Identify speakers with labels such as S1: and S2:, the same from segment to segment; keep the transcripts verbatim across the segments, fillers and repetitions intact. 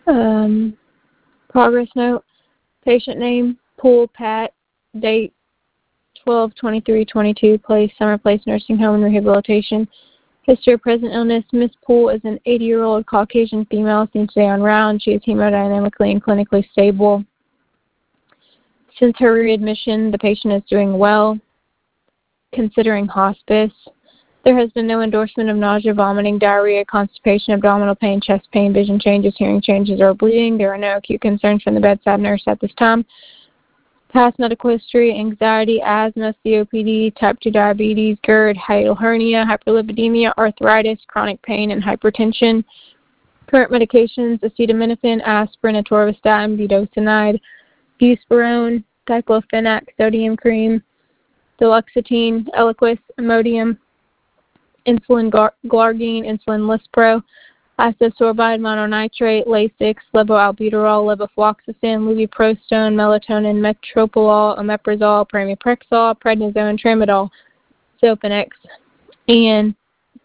S1: Um, progress note, patient name, Poole Pat, date twelve twenty-three twenty-two, place, Summer Place Nursing Home and Rehabilitation. History of present illness, Miz Poole is an eighty-year-old Caucasian female seen today on round. She is hemodynamically and clinically stable. Since her readmission, the patient is doing well. Considering hospice, there has been no endorsement of nausea, vomiting, diarrhea, constipation, abdominal pain, chest pain, vision changes, hearing changes, or bleeding. There are no acute concerns from the bedside nurse at this time. Past medical history, anxiety, asthma, C O P D, type two diabetes, GERD, hiatal hernia, hyperlipidemia, arthritis, chronic pain, and hypertension. Current medications, acetaminophen, aspirin, atorvastatin, budesonide, buspirone, diclofenac, sodium cream, duloxetine, Eliquis, Imodium, insulin glargine, insulin lispro, isosorbide mononitrate, Lasix, levoalbuterol, levofloxacin, lubiprostone, melatonin, metoprolol, omeprazole, pramipexole, prednisone, tramadol, Xopenex, and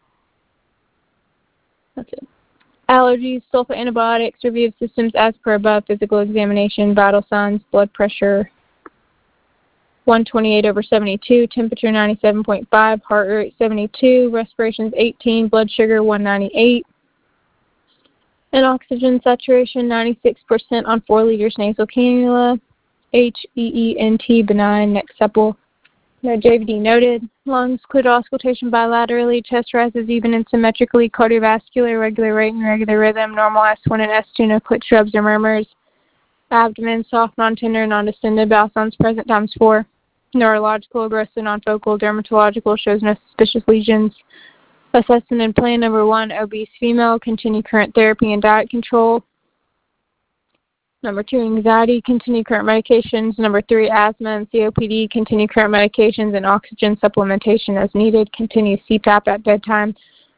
S1: that's it. Allergies, sulfa antibiotics, review of systems as per above, physical examination, vital signs, blood pressure one twenty-eight over seventy-two, temperature ninety-seven point five, heart rate seventy-two, respirations eighteen, blood sugar one ninety-eight, and oxygen saturation ninety-six percent on four liters nasal cannula, H E E N T, benign, neck supple, no J V D noted. Lungs, clear to auscultation bilaterally, chest rises even and symmetrically, cardiovascular, regular rate and regular rhythm, normal S one and S two, no clit shrubs or murmurs. Abdomen, soft, non-tender, non-distended, bowel sounds present times four. Neurological, aggressive, non-focal, dermatological, shows no suspicious lesions. Assessment and plan number one, obese female, continue current therapy and diet control. Number two, anxiety, continue current medications. Number three, asthma and C O P D, continue current medications and oxygen supplementation as needed. Continue C PAP at bedtime.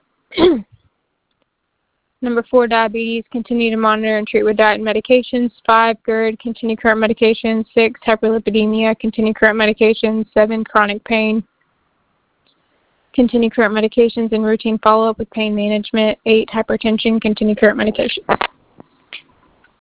S1: Number four, diabetes, continue to monitor and treat with diet and medications. Five, GERD, continue current medications. Six, hyperlipidemia, continue current medications. Seven, chronic pain, continue current medications and routine follow-up with pain management. Eight, hypertension, continue current medications.